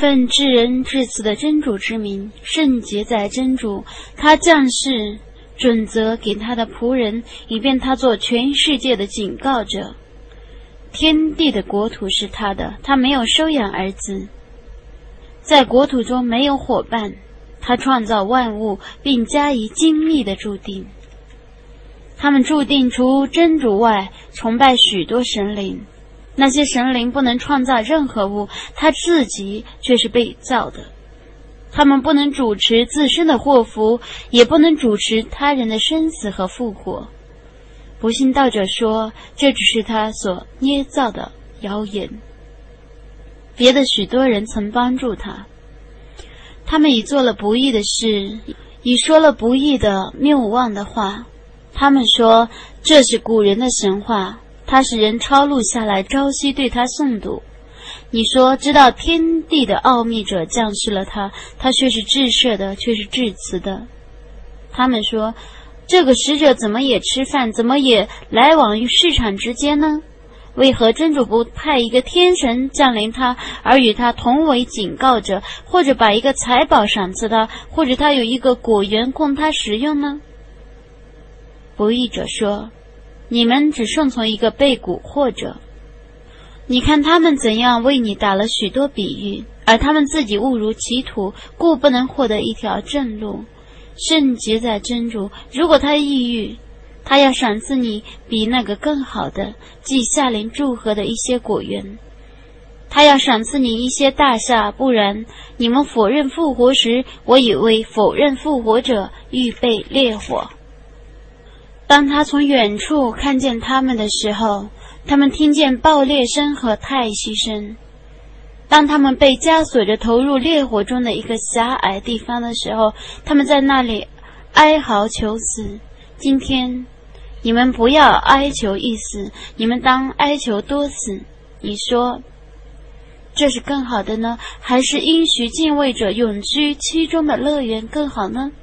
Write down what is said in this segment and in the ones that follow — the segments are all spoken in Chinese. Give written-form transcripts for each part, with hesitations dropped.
奉至仁至慈的真主之名，圣洁在真主，他降世准则给他的仆人，以便他做全世界的警告者。天地的国土是他的，他没有收养儿子，在国土中没有伙伴，他创造万物，并加以精密的注定。他们注定除真主外，崇拜许多神灵，那些神灵不能创造任何物，他自己却是被造的。他们不能主持自身的祸福，也不能主持他人的生死和复活。不信道者说，这只是他所捏造的谣言。别的许多人曾帮助他，他们已做了不义的事，已说了不义的谬妄的话。他们说这是古人的神话，他使人抄录下来，朝夕对他诵读。你说知道天地的奥秘者降世了他，他却是至赦的，却是至慈的。他们说这个使者怎么也吃饭，怎么也来往于市场之间呢？为何真主不派一个天神降临他，而与他同为警告者，或者把一个财宝赏赐他，或者他有一个果园供他食用呢？不义者说，你们只顺从一个被蛊惑者。你看他们怎样为你打了许多比喻，而他们自己误入歧途，故不能获得一条正路。圣洁在真主，如果他抑郁，他要赏赐你比那个更好的，即夏林祝贺的一些果园。他要赏赐你一些大厦，不然你们否认复活时，我已为否认复活者预备烈火。当他从远处看见他们的时候，他们听见爆裂声和叹息声。当他们被枷锁着投入烈火中的一个狭隘地方的时候，他们在那里哀嚎求死。今天你们不要哀求一死，你们当哀求多死。你说这是更好的呢，还是应许敬畏者永居其中的乐园更好呢？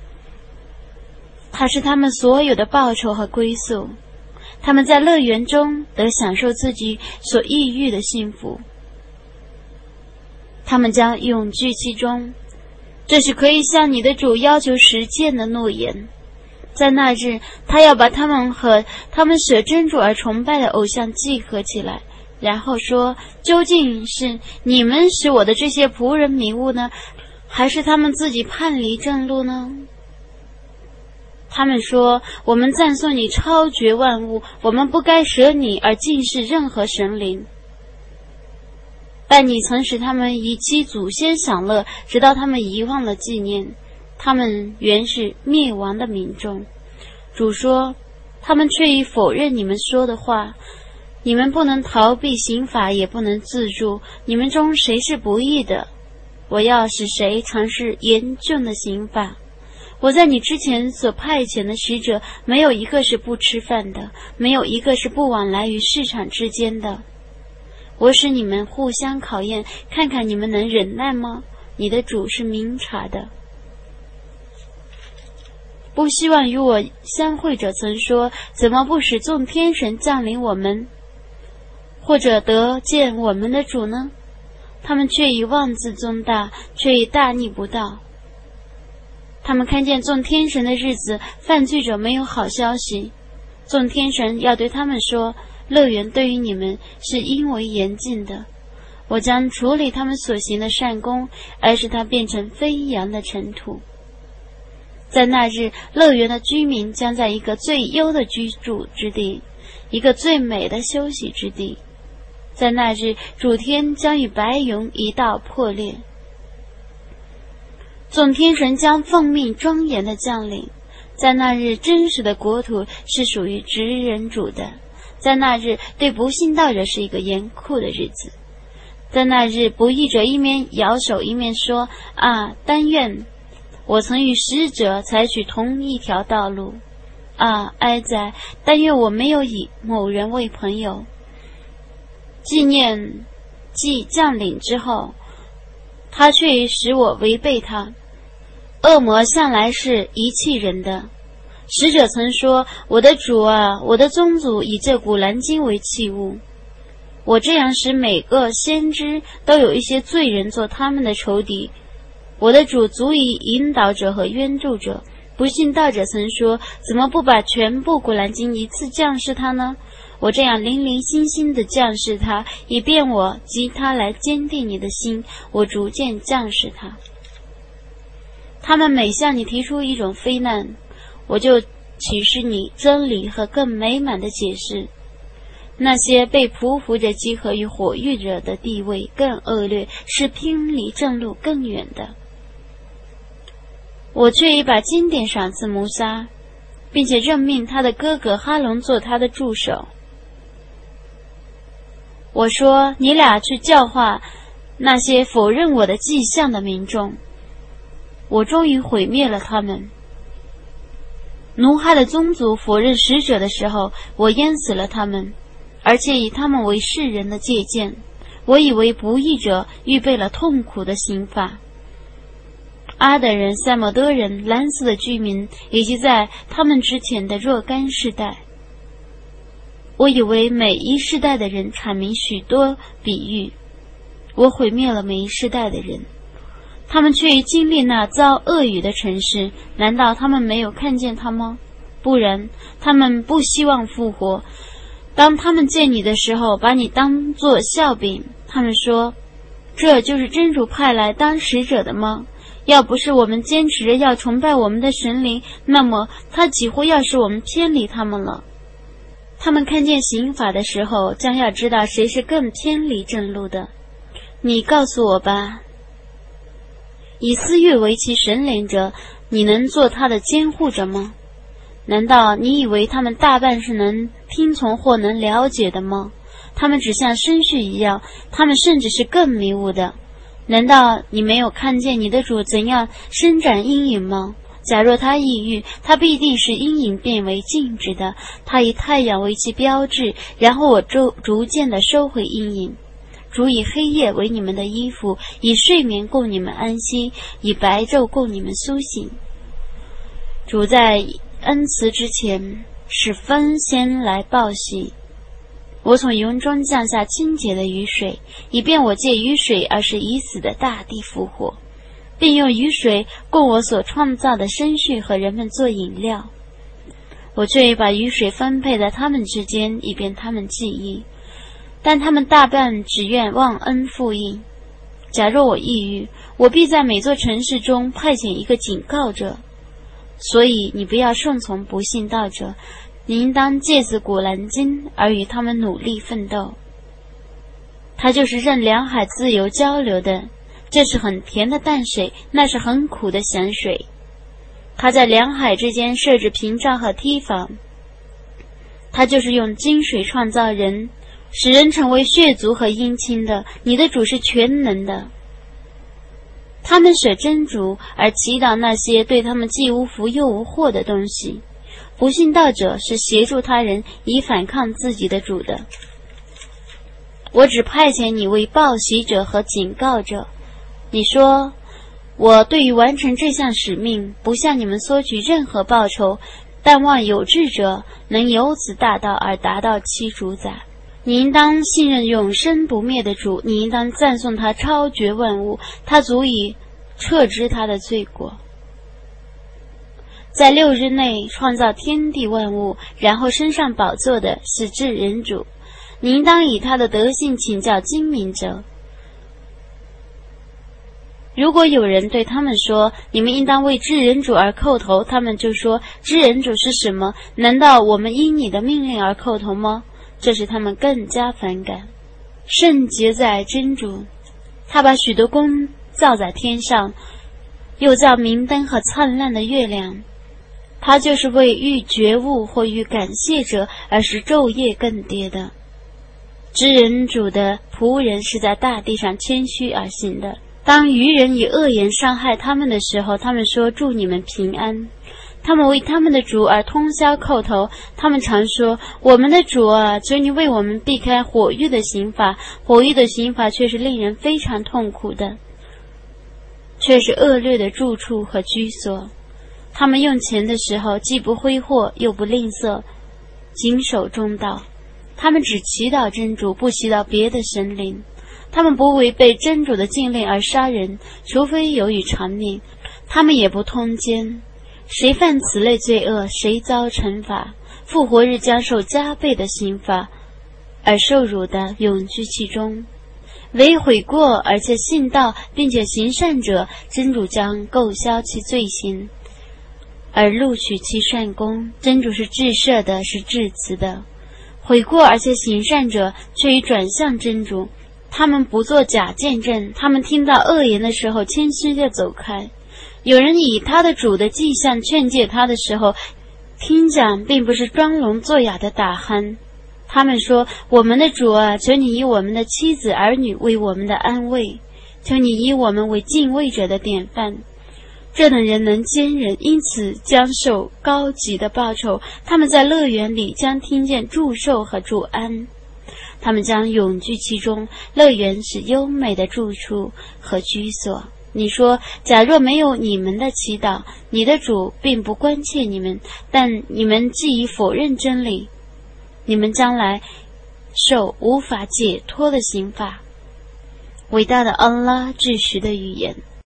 它是他们所有的报酬和归宿，他们在乐园中得享受自己所抑郁的幸福，他们将永居其中。这是可以向你的主要求实践的诺言。在那日，他要把他们和他们舍真主而崇拜的偶像集合起来，然后说，究竟是你们使我的这些仆人迷雾呢，还是他们自己叛离正路呢？他们说，我们赞颂你超绝万物，我们不该舍你而敬视任何神灵。但你曾使他们以其祖先享乐，直到他们遗忘了纪念，他们原是灭亡的民众。主说，他们却已否认你们说的话，你们不能逃避刑罚，也不能自助，你们中谁是不义的？我要使谁尝试严重的刑罚。我在你之前所派遣的使者，没有一个是不吃饭的，没有一个是不往来于市场之间的。我使你们互相考验，看看你们能忍耐吗？你的主是明察的。不希望与我相会者曾说，怎么不使众天神降临我们，或者得见我们的主呢？他们却以妄自尊大，却以大逆不道。他们看见众天神的日子，犯罪者没有好消息。众天神要对他们说，乐园对于你们是因为严禁的，我将处理他们所行的善功，而使它变成飞扬的尘土。在那日，乐园的居民将在一个最优的居住之地，一个最美的休息之地。在那日，主天将与白云一道破裂。众天神将奉命庄严的降临。在那日，真实的国土是属于直人主的。在那日，对不信道者是一个严酷的日子。在那日，不义者一面摇手一面说，啊，但愿我曾与使者采取同一条道路。啊，哀哉，但愿我没有以某人为朋友。纪念既降临之后，他却使我违背他。恶魔向来是遗弃人的。使者曾说，我的主啊，我的宗族以这古兰经为器物。 我这样使每个先知都有一些罪人做他们的仇敌。我的主足以引导者和援助者。不信道者曾说，怎么不把全部古兰经一次降示他呢？我这样零零星星地降示他，以便我藉他来坚定你的心。我逐渐降示他。他们每向你提出一种非难，我就启示你真理和更美满的解释。那些被匍匐着集合于火狱者的地位更恶劣，是偏离正路更远的。我却已把经典赏赐摩萨，并且任命他的哥哥哈龙做他的助手。我说，你俩去教化那些否认我的迹象的民众。我终于毁灭了他们。奴哈的宗族否认使者的时候，我淹死了他们，而且以他们为世人的借鉴。我以为不义者预备了痛苦的刑罚。阿德人、塞摩德人、蓝色的居民，以及在他们之前的若干世代。我以为每一世代的人阐明许多比喻，我毁灭了每一世代的人。他们却经历那遭恶语的城市，难道他们没有看见他吗？不然，他们不希望复活。当他们见你的时候，把你当作笑柄。他们说，这就是真主派来当使者的吗？要不是我们坚持着要崇拜我们的神灵，那么他几乎要使我们偏离他们了。他们看见刑法的时候，将要知道谁是更偏离正路的。你告诉我吧，以私欲为其神灵者，你能做他的监护者吗？难道你以为他们大半是能听从或能了解的吗？他们只像牲畜一样，他们甚至是更迷雾的。难道你没有看见你的主怎样伸展阴影吗？假若他抑郁，他必定是阴影变为静止的。他以太阳为其标志，然后我逐渐地收回阴影。主以黑夜为你们的衣服，以睡眠供你们安息，以白昼供你们苏醒。主在恩慈之前，使风先来报喜。我从云中降下清洁的雨水，以便我借雨水而使已死的大地复活，并用雨水供我所创造的牲畜和人们做饮料。我却把雨水分配在他们之间，以便他们记忆，但他们大半只愿忘恩负义。假若我抑郁，我必在每座城市中派遣一个警告者。所以你不要顺从不信道者，你应当借此古兰经而与他们努力奋斗。它就是任两海自由交流的，这是很甜的淡水，那是很苦的咸水。它在两海之间设置屏障和堤防。它就是用金水创造人，使人成为血族和姻亲的。你的主是全能的。他们舍真主而祈祷那些对他们既无福又无祸的东西。不信道者是协助他人以反抗自己的主的。我只派遣你为报喜者和警告者。你说，我对于完成这项使命不向你们索取任何报酬，但望有志者能由此大道而达到其主宰。你应当信任永生不灭的主，你应当赞颂他超绝万物，他足以撤之他的罪过。在6日内创造天地万物，然后升上宝座的是至人主，你应当以他的德性请教精明者。如果有人对他们说，你们应当为至人主而叩头，他们就说，至人主是什么？难道我们因你的命令而叩头吗？这使他们更加反感。圣洁在真主，他把许多宫造在天上，又造明灯和灿烂的月亮。他就是为欲觉悟或欲感谢者而使昼夜更迭的。知人主的仆人是在大地上谦虚而行的。当愚人以恶言伤害他们的时候，他们说，祝你们平安。他们为他们的主而通宵叩头，他们常说，我们的主啊，求你为我们避开火狱的刑罚。火狱的刑罚却是令人非常痛苦的，却是恶劣的住处和居所。他们用钱的时候既不挥霍又不吝啬，谨守中道。 他们只祈祷真主，不祈祷别的神灵。他们不违背真主的禁令而杀人，除非有于偿命。他们也不通奸，谁犯此类罪恶，谁遭惩罚，复活日将受加倍的刑罚，而受辱的永居其中。唯悔过而且信道并且行善者，真主将购销其罪行，而录取其善功。真主是至赦的，是至慈的。悔过而且行善者，却已转向真主。他们不做假见证，他们听到恶言的时候，谦虚地走开。有人以他的主的迹象劝诫他的时候，听讲并不是装聋作哑的打鼾。他们说：我们的主啊，求你以我们的妻子儿女为我们的安慰，求你以我们为敬畏者的典范。这等人能坚忍，因此将受高级的报酬。他们在乐园里将听见祝寿和祝安，他们将永居其中。乐园是优美的住处和居所。你说，假若没有你们的祈祷，你的主并不关切你们，但你们既已否认真理，你们将来受无法解脱的刑罚。伟大的安拉至实的语言。